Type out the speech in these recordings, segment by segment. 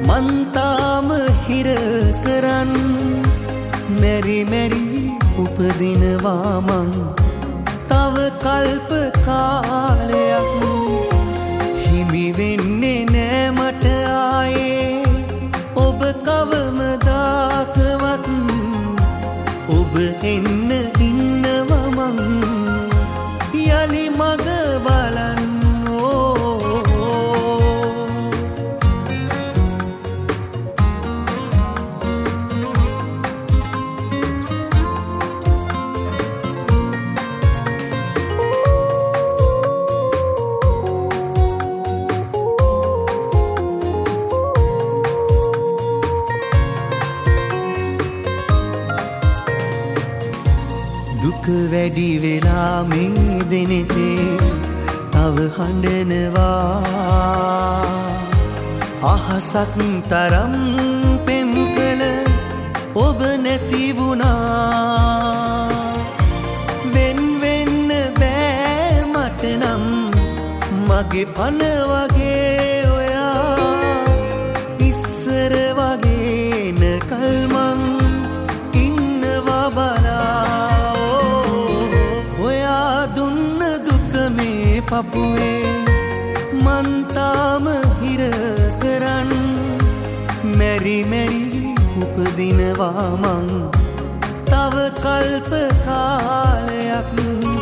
මන්තාම හිර කරන් මෙරි මෙරි උපදිනවා මං තව කල්ප කාලයක් හිමි වෙන්නේ නෑ මට ආයේ ඔබ කවමදාකවත් ඔබ එන්න ඉන්නවා මං යලි මග බලන්න දුක වැඩි වෙලා මේ දෙනෙතේ තව හඬනවා අහසක් තරම් පෙම් කළ ඔබ නැති වුණා වෙන් වෙන්න බෑ මට නම් මගේ පන වගේ ඔයා ඉස්සර වගේ නකල් මං ඉන්නවා බලා පපුවේ මන්තාම හිර කරන් මෙරි මෙරි උපදිනවා මං තව කල්ප කාලයක්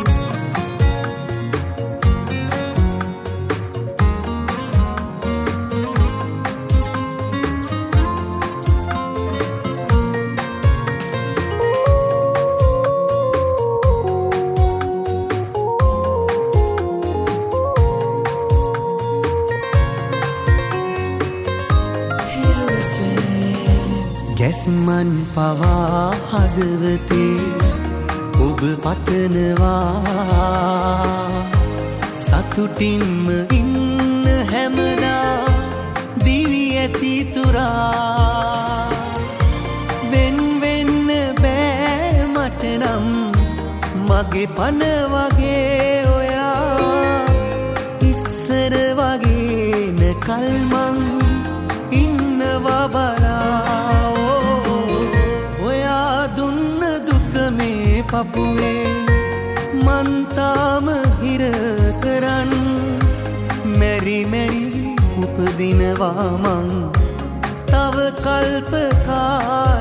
ගැස්මන් පවා හදවතේ ඔබ පතනවා සතුටින්ම ඉන්න හැමදා දිවි ඇති තුරා වෙන් වෙන්න බෑ මට නම් මගේ පන වගේ ඔයා ඉස්සර වගේ නකල් මං ඉන්නවා බලා පපුවේ මන්තාම හිර කරන් මෙරි මෙරි උපදිනවා මං තව කල්ප කාලයක්